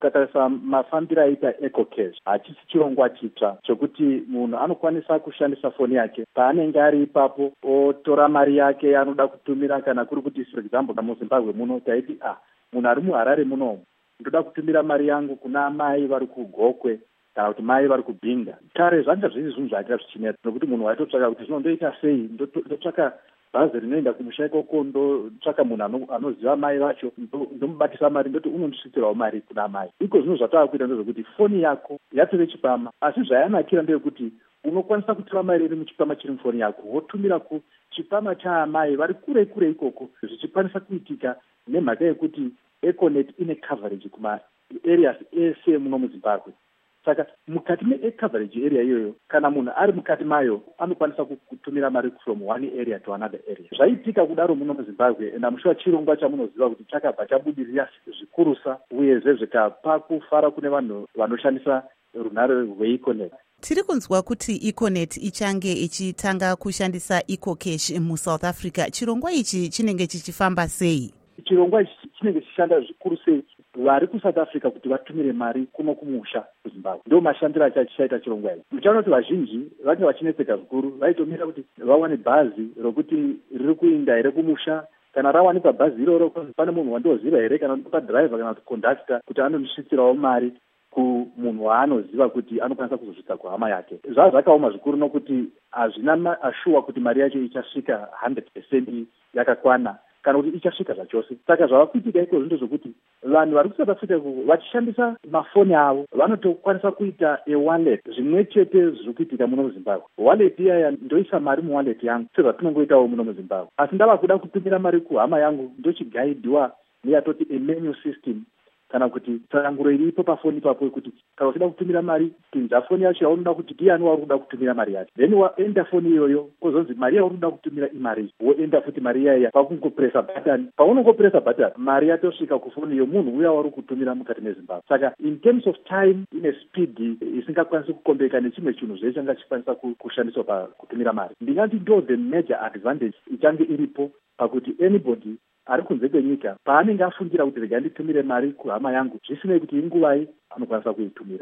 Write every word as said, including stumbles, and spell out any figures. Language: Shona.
Tatarisa mafambiro aita EcoCash hachisi chirongwa chitsva chokuti munhu anokwanisa kushandisa foni yake paanenge ari ipapo otora mari yake anoda kutumira, kana kuri kuti for example muZimbabwe muno taiti ah munhu ari muHarare muno ndoda kutumira mari yangu kuna mai vari kuGokwe kana kuti mai vari kuBinga. Kare zvanga zviri zvinhu zvaita zvichineta nokuti munhu waitotsvaka kuti zvinondoita sei, ndotsvaka bhazi rinoenda kumusha ikoko, ndotsvaka munhu anoziva mai vacho, ndomubatisa mari ndoti unondisvitsirawo mari kuna mai. Iko zvino zvatava kuita ndezvekuti foni yako yatove chipama, asi zvayanakira ndeyekuti unokwanisa kutora mari iri muchipama chiri mufoni yako wotumira kuchipama chaamai vari kure kure ikoko, zvichikwanisa kuitika nemhaka yekuti Econet ine coverage kuma areas ese muno muZimbabwe. Saka mukati me-coverage area iyoyo, kana munhu ari mukati mayo anokwanisa kutumira mari from one area to another area. Zvaitika kudaro muno muZimbabwe, and I'm sure chirongwa chamunoziva kuti chakabva chabudirira zvikurusa uyezve zvikapa kufara kune vanhu vanoshandisa runhare rweEconet. Tiri kunzwa kuti Econet ichange ichitanga kushandisa EcoCash muSouth Africa. Chirongwa ichi chinenge chichifamba sei? Chirongwa ichi chinenge chichishanda zvikuru sei vari kuSouth Africa kuti vatumire mari kuno kumusha kuZimbabwe. Ndio mashandiro achaita chirongwa ichi. Muchaona kuti vazhinji vange vachinetseka zvikuru, vaitomira kuti vawane bhazi rokuti riri kuinda here kumusha, kana rawanikwa bhazi iroro pane munhu wandoziva here, kana padhiraivha kana kuti kondakta, kuti anondisvitsirawo mari kumunhu waanoziva kuti anokwanisa kuzosvitsa kuhama yake. Zvava zvakaoma zvikuru nokuti hazvina ashuwa kuti mari yacho ichasvika one hundred percent yakakwana kana kuti ichasvika zvachose. Saka zvava kuitika iko zvinhu zvokuti vanhu vari kuSouth Africa vachishandisa mafoni avo vanotokwanisa kuita e-wallet zvimwe chete zviri kuitika muno muZimbabwe. Wallet iyaya ndoisa mari muwallet yangu sezvatinongoitawo muno muZimbabwe. Asi ndava kuda kutumira mari kuhama yangu ndochigaidhiwa neyatoti a-menu system, kana kuti tsaranguro iripo pafoni ipapo kuti kana uchida kutumira mari pinza foni yacho yaunoda kuti ndiani wauri kuda kutumira mari yacho, then waenda foni iyoyo kozonzi mari yauri kuda kutumira imari, woenda futi mari iyaya pakungopresa button. Paunongopresa button mari yatosvika kufoni iyo munhu uya wauri kutumira mukati meZimbabwe. Saka in terms of time ine speed isingakwanisi kukombeka nechimwe chinhu zvese changa chikwanisa kushandiswa pakutumira mari. Ndingati ndo the major advantage ichange iripo pakuti anybody ari kunze kwenyika paanenge afungira kuti rega nditumire mari kuhama yangu, zvisinei kuti inguvai anokwanisa kuitumira.